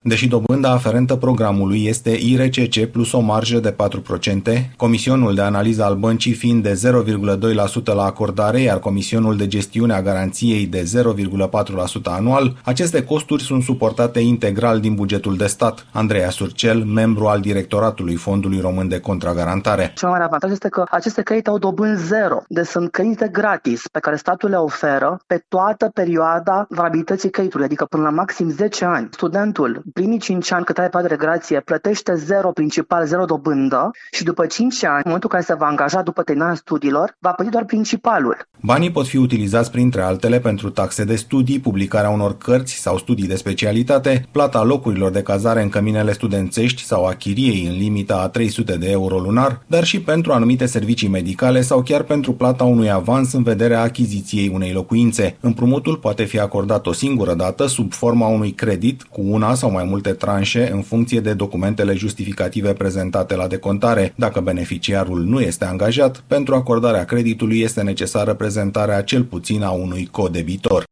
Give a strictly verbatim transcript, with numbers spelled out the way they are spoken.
Deși dobânda aferentă programului este I R C C plus o marjă de patru la sută, comisionul de analiză al băncii fiind de zero virgulă doi la sută la acordare, iar comisionul de gestiune a garanției de zero virgulă patru la sută anual, aceste costuri sunt suportate integral din bugetul de stat. Andreea Surcel, membru al directoratului Fondului Român de Contragarantare. Cel mai mare avantaj este că aceste credite au dobânzi zero, deci sunt credite gratis pe care statul le oferă pe toată perioada valabilității creditului, adică până la maxim zece ani. Studentul primii cinci ani cât are perioada de grație plătește zero principal, zero dobândă și după cinci ani, în momentul în care se va angaja după terminarea studiilor, va plăti doar principalul. Banii pot fi utilizați printre altele pentru taxe de studii, publicarea unor cărți sau studii de specialitate, plata locurilor de cazare în căminele studențești sau a chiriei în limita a trei sute de euro lunar, dar și pentru anumite servicii medicale sau chiar pentru plata unui avans în vederea achiziției unei locuințe. Împrumutul poate fi acordat o singură dată sub forma unui credit cu una sau mai multe tranșe în funcție de documentele justificative prezentate la decontare. Dacă beneficiarul nu este angajat, pentru acordarea creditului este necesară prezentarea cel puțin a unui codebitor.